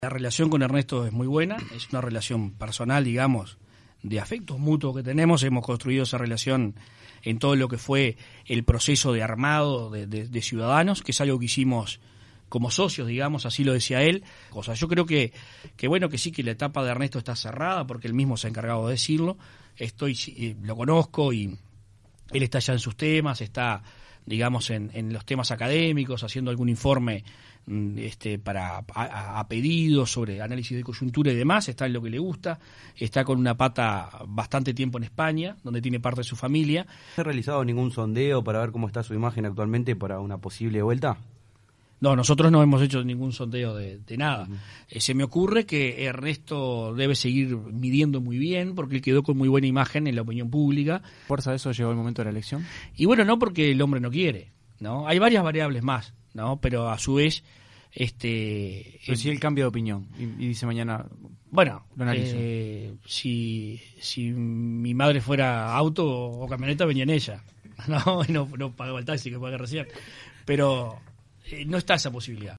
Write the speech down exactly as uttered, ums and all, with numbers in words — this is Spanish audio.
La relación con Ernesto es muy buena, es una relación personal, digamos, de afectos mutuos que tenemos. Hemos construido esa relación en todo lo que fue el proceso de armado de, de, de Ciudadanos, que es algo que hicimos como socios, digamos, así lo decía él. O sea, yo creo que, que bueno, que sí, que la etapa de Ernesto está cerrada, porque él mismo se ha encargado de decirlo. Estoy, lo conozco y él está ya en sus temas, está, digamos, en, en los temas académicos, haciendo algún informe este para a, a pedido sobre análisis de coyuntura y demás. Está en lo que le gusta, está con una pata bastante tiempo en España, donde tiene parte de su familia. ¿No ha realizado ningún sondeo para ver cómo está su imagen actualmente para una posible vuelta? No, nosotros no hemos hecho ningún sondeo de, de nada. Uh-huh. Eh, se me ocurre que Ernesto debe seguir midiendo muy bien, porque él quedó con muy buena imagen en la opinión pública. ¿Fuerza de eso llegó el momento de la elección? Y bueno, no porque el hombre no quiere, ¿no? Hay varias variables más, ¿no? Pero a su vez, este... Pero si él cambia de opinión y, y dice mañana... Bueno, lo analizo. Eh, si, si mi madre fuera auto o camioneta, venía en ella. No, no, no pagaba el taxi que pagué recién. Pero... no está esa posibilidad.